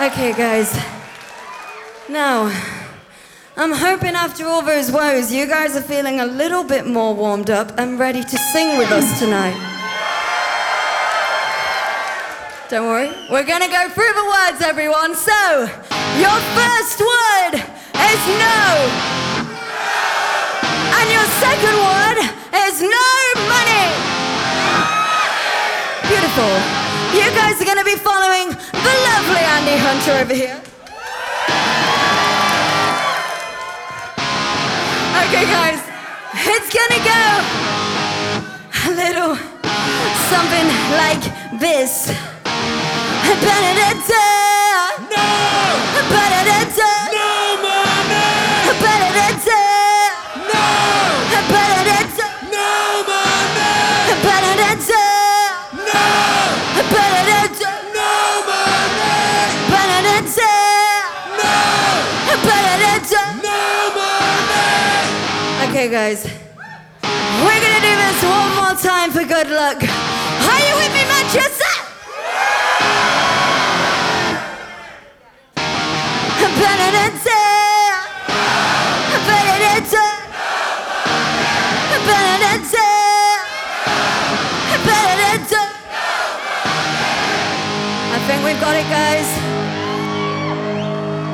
Okay, guys. Now, I'm hoping after all those woes, you guys are feeling a little bit more warmed up and ready to sing with us tonight. Don't worry, we're gonna go through the words, everyone. So, your first word is no. And your second word is no money. Beautiful. You guys are gonna be following the lovely Andy Hunter over here. Okay, guys, it's gonna go a little something like this. Ba-da-da-da. No! Ba-da-da-da. No money! Ba-da-da-da. No! Ba-da-da-da. No money! Ba-da-da-da. No! Ba-da-da-da. No money! Ba-da-da-da. No! Ba-da-da-da. No money! Okay, guys, we're gonna do this one more time for good luck. Are you with me, Manchester? Ba-da-da-da. Ba-da-da-da. Ba-da-da-da. Ba-da-da-da. I think we've got it, guys.